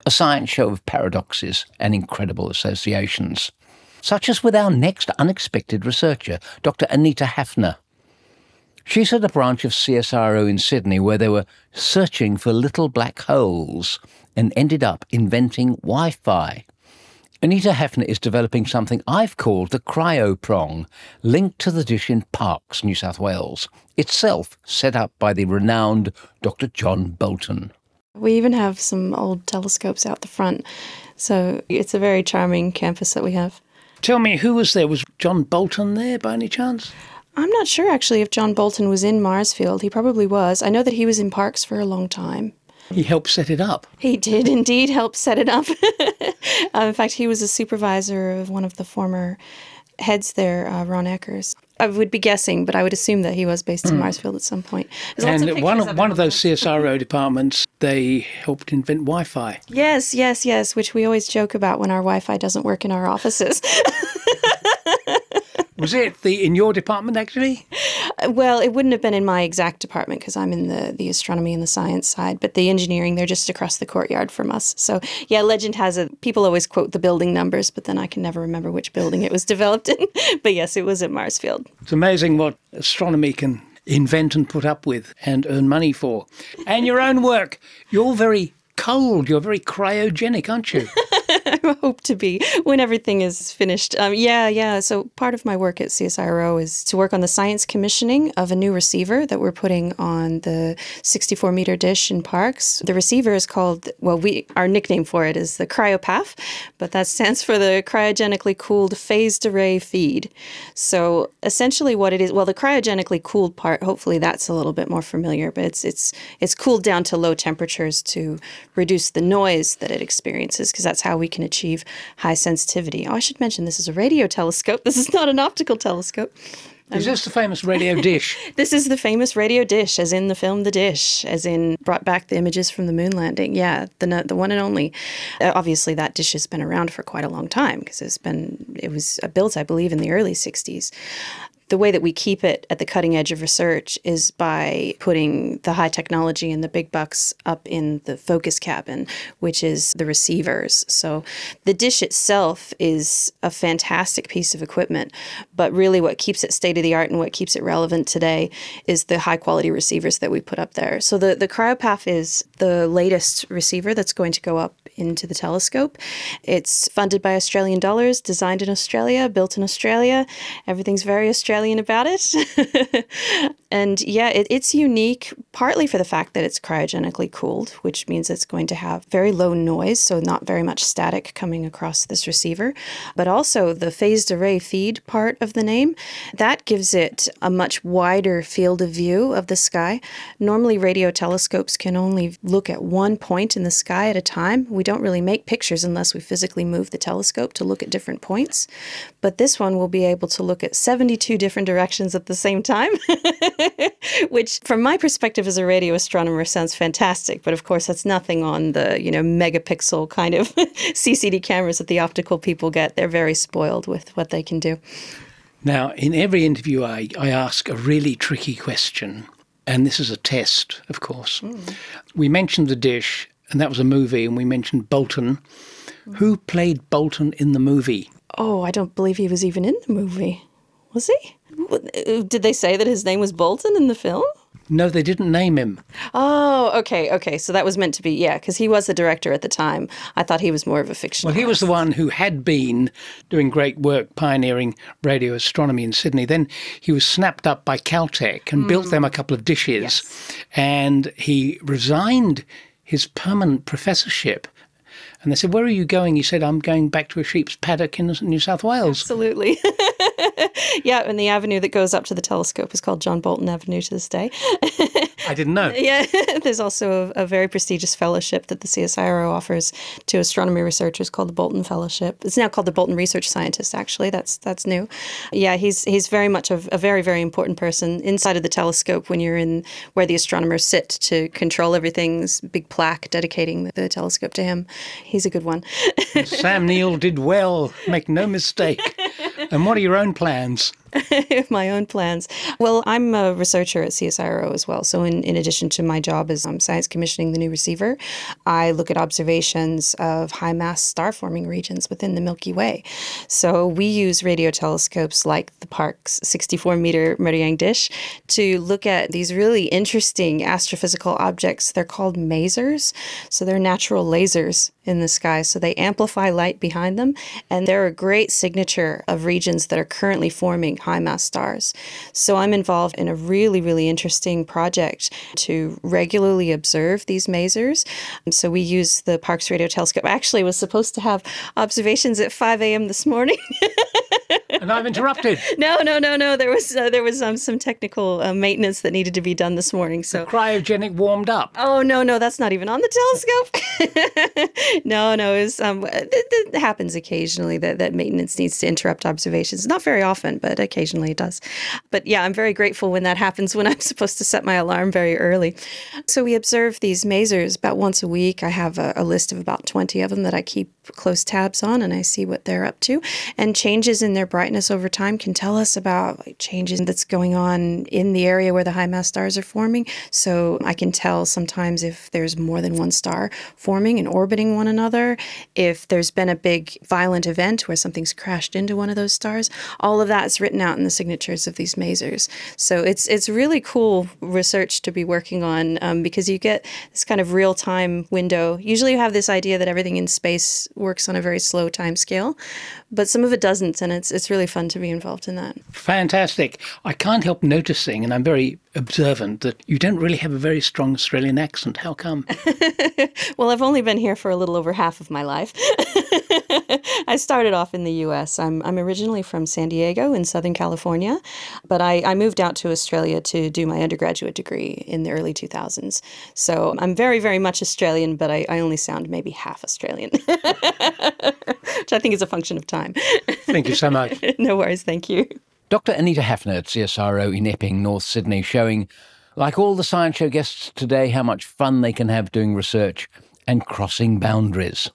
a science show of paradoxes and incredible associations, such as with our next unexpected researcher, Dr. Anita Hafner. She's at a branch of CSIRO in Sydney where they were searching for little black holes and ended up inventing Wi-Fi. Anita Hafner is developing something I've called the cryoprong, linked to the dish in Parkes, New South Wales, itself set up by the renowned Dr. John Bolton. We even have some old telescopes out the front, so it's a very charming campus that we have. Tell me, who was there? Was John Bolton there by any chance? I'm not sure actually if John Bolton was in Marsfield. He probably was. I know that he was in Parkes for a long time. He helped set it up. He did indeed help set it up. In fact, he was a supervisor of one of the former heads there, Ron Eckers. I would be guessing, but I would assume that he was based in Marsfield at some point. And one of those CSIRO departments, they helped invent Wi-Fi. Yes, which we always joke about when our Wi-Fi doesn't work in our offices. Was it in your department, actually? Well, it wouldn't have been in my exact department because I'm in the astronomy and the science side, but the engineering, they're just across the courtyard from us. So, yeah, legend has it. People always quote the building numbers, but then I can never remember which building it was developed in. But yes, it was at Marsfield. It's amazing what astronomy can invent and put up with and earn money for. And your own work. You're very cold. You're very cryogenic, aren't you? I hope to be when everything is finished. Yeah. So part of my work at CSIRO is to work on the science commissioning of a new receiver that we're putting on the 64-meter dish in Parkes. The receiver is called, our nickname for it is the CryoPath, but that stands for the cryogenically cooled phased array feed. So essentially what it is, the cryogenically cooled part, hopefully that's a little bit more familiar, but it's cooled down to low temperatures to reduce the noise that it experiences, because that's how we can achieve high sensitivity. Oh, I should mention this is a radio telescope. This is not an optical telescope. Is this the famous radio dish? This is the famous radio dish, as in the film The Dish, as in brought back the images from the moon landing. Yeah, the one and only. Obviously, that dish has been around for quite a long time because it was built, I believe, in the early 60s. The way that we keep it at the cutting edge of research is by putting the high technology and the big bucks up in the focus cabin, which is the receivers. So the dish itself is a fantastic piece of equipment, but really what keeps it state-of-the-art and what keeps it relevant today is the high-quality receivers that we put up there. So the CryoPath is the latest receiver that's going to go up into the telescope. It's funded by Australian dollars, designed in Australia, built in Australia. Everything's very Australian about it. And yeah, it's unique partly for the fact that it's cryogenically cooled, which means it's going to have very low noise, so not very much static coming across this receiver. But also the phased array feed part of the name, that gives it a much wider field of view of the sky. Normally radio telescopes can only look at one point in the sky at a time. We don't really make pictures unless we physically move the telescope to look at different points. But this one will be able to look at 72 different directions at the same time, which from my perspective as a radio astronomer sounds fantastic. But of course, that's nothing on the, megapixel kind of CCD cameras that the optical people get. They're very spoiled with what they can do. Now, in every interview, I ask a really tricky question. And this is a test, of course. We mentioned The Dish, and that was a movie, and we mentioned Bolton. Who played Bolton in the movie? Oh, I don't believe he was even in the movie. Was he? Did they say that his name was Bolton in the film? No, they didn't name him. Oh, okay. So that was meant to be, because he was the director at the time. I thought he was more of a fictional. Well, he was the one who had been doing great work pioneering radio astronomy in Sydney. Then he was snapped up by Caltech and built them a couple of dishes. Yes. And he resigned his permanent professorship. And they said, "Where are you going?" He said, "I'm going back to a sheep's paddock in New South Wales." Absolutely. Yeah, and the avenue that goes up to the telescope is called John Bolton Avenue to this day. I didn't know. Yeah, there's also a very prestigious fellowship that the CSIRO offers to astronomy researchers called the Bolton Fellowship. It's now called the Bolton Research Scientist, actually. That's new. Yeah, he's very much a very, very important person inside of the telescope when you're in where the astronomers sit to control everything's big plaque dedicating the telescope to him. He's a good one. Sam Neill did well, make no mistake. And what are your own plans? My own plans. Well, I'm a researcher at CSIRO as well. So in addition to my job as science commissioning the new receiver, I look at observations of high mass star forming regions within the Milky Way. So we use radio telescopes like the Parkes 64-meter Meridian dish to look at these really interesting astrophysical objects. They're called masers. So they're natural lasers in the sky. So they amplify light behind them, and they're a great signature of regions that are currently forming high mass stars. So I'm involved in a really, really interesting project to regularly observe these masers. So we use the Parkes Radio Telescope. Actually, was supposed to have observations at 5 a.m. this morning. And I've interrupted. No. There was some technical maintenance that needed to be done this morning. So Cryogenic warmed up. Oh, no, that's not even on the telescope. No, it happens occasionally that maintenance needs to interrupt observations. Not very often, but occasionally it does. But yeah, I'm very grateful when that happens when I'm supposed to set my alarm very early. So we observe these masers about once a week. I have a list of about 20 of them that I keep close tabs on, and I see what they're up to. And changes in their brightness over time can tell us about changes that's going on in the area where the high mass stars are forming. So I can tell sometimes if there's more than one star forming and orbiting one another, if there's been a big violent event where something's crashed into one of those stars. All of that is written out in the signatures of these masers. So it's really cool research to be working on because you get this kind of real-time window. Usually you have this idea that everything in space works on a very slow time scale, but some of it doesn't, and it's really fun to be involved in that. Fantastic. I can't help noticing, and I'm very observant, that you don't really have a very strong Australian accent. How come? Well, I've only been here for a little over half of my life. I started off in the U.S. I'm originally from San Diego in Southern California, but I moved out to Australia to do my undergraduate degree in the early 2000s. So I'm very, very much Australian, but I only sound maybe half Australian, which I think is a function of time. Thank you so much. No worries, thank you. Dr. Anita Hafner at CSIRO in Epping, North Sydney, showing, like all the Science Show guests today, how much fun they can have doing research and crossing boundaries.